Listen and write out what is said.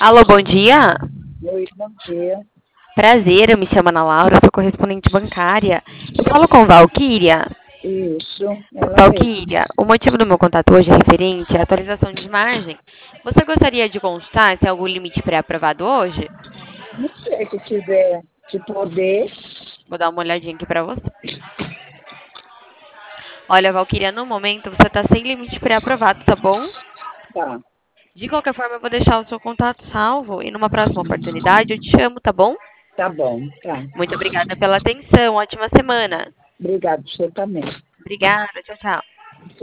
Alô, bom dia. Oi, bom dia. Prazer, eu me chamo Ana Laura, sou correspondente bancária. Eu falo com Valquíria. Isso, ela mesma. Valquíria, o motivo do meu contato hoje é referente à atualização de margem. Você gostaria de consultar se tem algum limite pré-aprovado hoje? Não sei se tiver, se poder, Vou dar uma olhadinha aqui pra você. Olha, Valquíria, no momento você tá sem limite pré-aprovado, tá bom? tá. De qualquer forma, eu vou deixar o seu contato salvo e numa próxima oportunidade eu te chamo, tá bom? Tá bom, tá. Muito obrigada pela atenção. Ótima semana. Obrigado, você também. Obrigada. Tchau, tchau.